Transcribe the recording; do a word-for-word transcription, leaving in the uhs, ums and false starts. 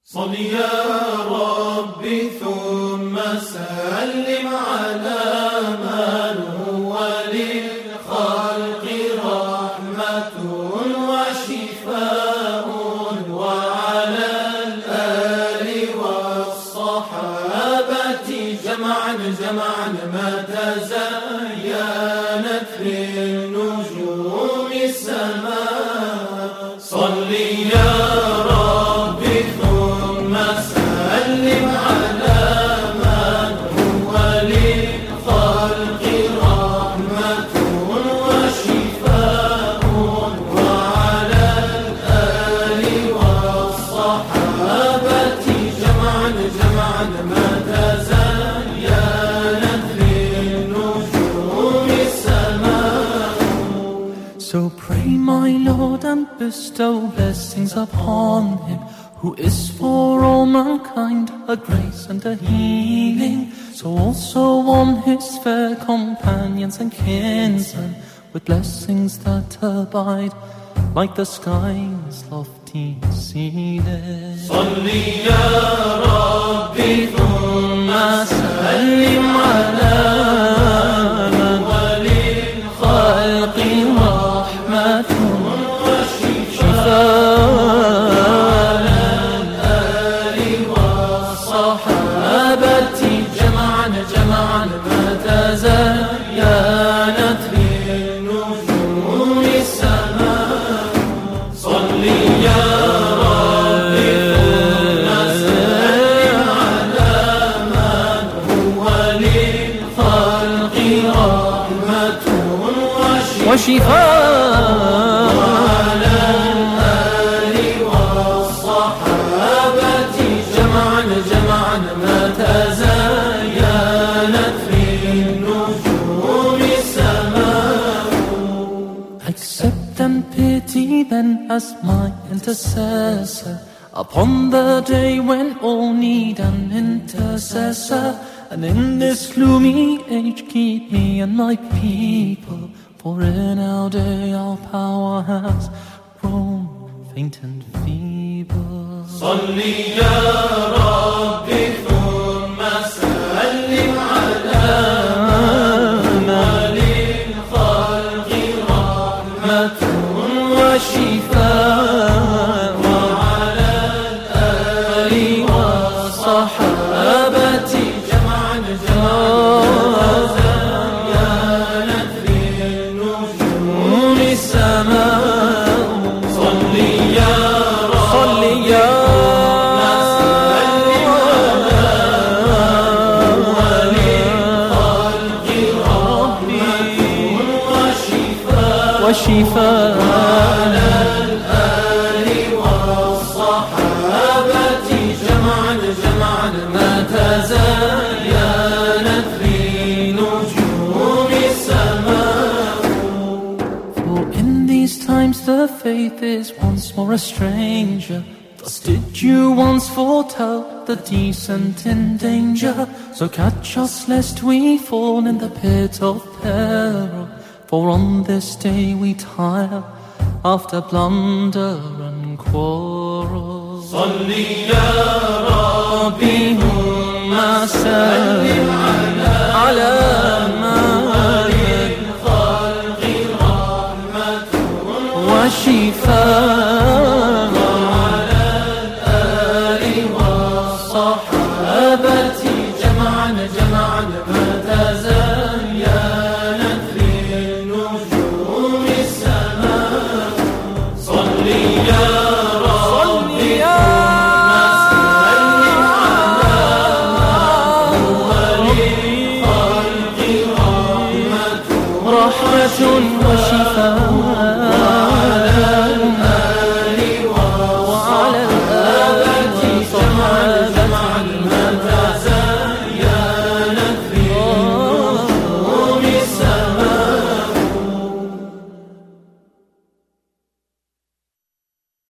صل يا ربي ثم سلم على من هو للخلق رحمة وشفاء وعلى الآل والصحابة جمعا جمعا ما تزينت في النجوم السماء. صل يا ربي ثم سلم على من هو للخلق رحمة وشفاء وعلى الآل والصحابة جمعا جمعا ما تزينت في النجوم السماء. So pray, my Lord, and bestow blessings upon him, who is for all mankind a grace and a healing. So also on his fair companions and kinsmen, with blessings that abide like the sky's lofty ceiling. صل يا ربي ثم سلم على من هو للخلق رحمة وشفاء وعلى الآل والصحابة جمعا جمعا ما تزينت في النجوم السماء. صل يا ربي ثم سلم على من هو للخلق رحمة وشفاء وعلى الآل والصحابة جمعا جمعا ما تزينت في النجوم السماء. Accept and pity then as my intercessor upon the day when all need an intercessor. And in this gloomy age keep me and my people, for in our day our power has grown faint and feeble. صل يا ربي ثم سلم على من هو للخلق رحمة وشفاء وعلى الآل والصحابة جمعا جمعا تزينت في النجوم السماء. صل يا ربي وشفاء وعلى الآل والصحابة جمعا جمعا ما تزينت في نجوم السماء. For in these times the faith is once more a stranger. Thus did you once foretell the decent in danger. So catch us lest we fall in the pit of peril. For on this day we tire after blunder and quarrel. صل يا ربي ثم سلم على من هو للخلق رحمة وشفاء وعلى الآل والصحابة جمعا جمعا ما تزينت في النجوم السماء. صل يا ربي ثم سلم على من هو للخلق رحمة رحمة وشفاء